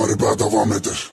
Müharibə davam edir.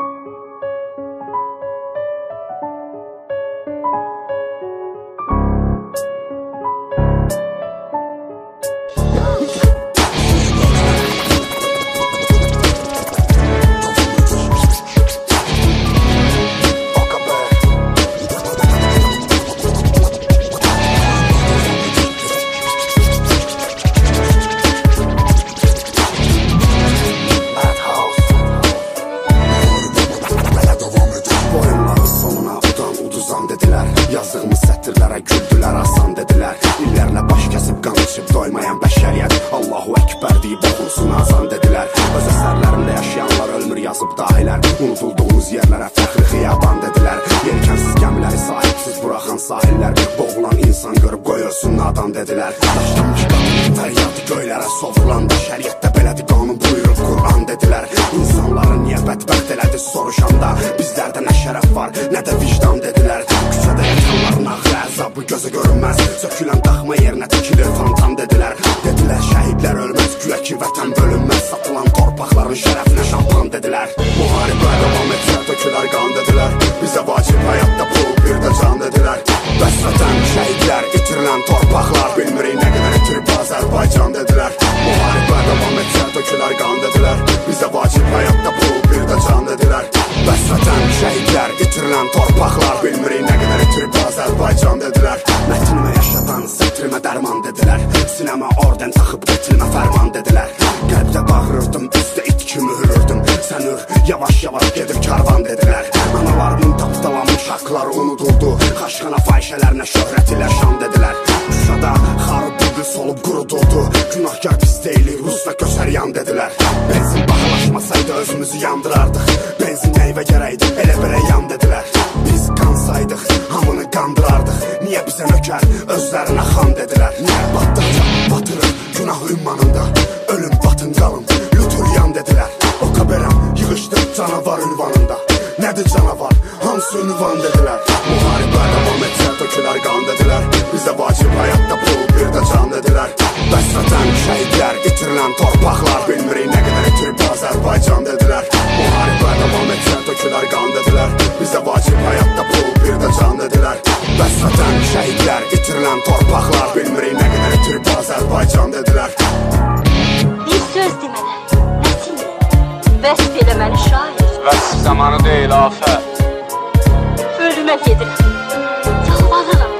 Yazdığımız sətirlərə güldülər, asan dedilər. İllərlə baş kəsib qan içib doymayan bəşəriyyət Allahu Əkbər deyib oxunsun azan dedilər. Öz əsərlərində yaşayanlar ölmür yazıb dahilər. Unudulduğumuz yerlərə fəxri xiyaban dedilər. Yelkənsiz gəmiləri sahibsiz buraxan sahillər, boğulan insan görüb qoyursun nadan dedilər. Daşlanmış qanun fəryadı göylərə sovrulan bəşəriyyətdə belədir qanun buyurub Qur'an dedilər. İnsanları niyə bədbəxt elədi soruşanda, bizlərdə nə şərəf var, nə də vicdan dedilər. Küçədə yatanların ağrı əzabı gözə görünməz, sökülən daxma yerinə tikilir fontan dedilər. Dedilər şəhidlər ölməz, gülə ki vətən bölünməz, satılan torpaqların şərəfinə şampan dedilər. Müharibə davam etsə tökülər qan dedilər. Bizə vacib həyatda pul, bir də can dedilər. Bəs vətən, şəhidlər, itirilən torpaqlar, bilmirik nə qədər itirib Azərbaycan dedilər. Müharibə davam etsə tökülər qan dedilər. Bizə vacib həyatda pul, bir də can dedilər. Bəs vətən, şəhidlər, itirilən torpaqlar, bilmirik nə qədər itirib Azərbaycan dedilər. Mətnimə yaşadan, sətrimə dərman dedilər. Sinəmə orden taxıb getilmə fərman dedilər. Qəlbdə bağırırdım, üstə it kimi hürürdüm. Sən ür, yavaş-yavaş gedir karvan dedilər. Analarımın tapdalanmış haqları unuduldu. Xaşxana fahişələrinə şöhrət ilə şan dedilər. Şuşada xarıb bülbül solub quruduldu. Günahkar biz deyilik, Rus və kösəryan dedilər. Benzin bahalaşmasaydı özümüzü yandırardıq. Benzin neyvə gərəkdi, elə belə yan dedilər. Biz qansaydıq, hamını qandırardıq. Niyə bizə nökər, özlərinə xan dedilər. Niyə batdıqca batırır, günah ünvanında. Ölüm batın qalın, lütür yan dedilər. Oka berəm, yığışdır canavar ünvanında. Nədir canavar, hansı ünvan dedilər. Müharibə davam etsə tökülər qan dedilər. Bizə vacib həyatda pul, bir də can dedilər. Bəs vətən, şəhidlər, itirilən torpaqlar, bilmirik nə qədər itirib Azərbaycan dedilər. Müharibə davam etsə tökülər qan dedilər. Bizə vacib həyatda pul, bir də can dedilər. Bəs vətən, şəhidlər, itirilən torpaqlar, bilmirik nə qədər itirib Azərbaycan dedilər. Bir söz demələr, nəsil vəsf elə məni şair. Vəsf zamanı deyil, afət. Ölümə gedirəm, yalvarıram.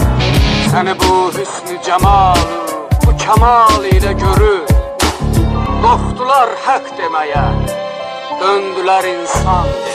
Səni bu hüsnü cəmalı, bu kəmal ilə görür. Qorxdular haqq deməyə, döndülər insan deməyə.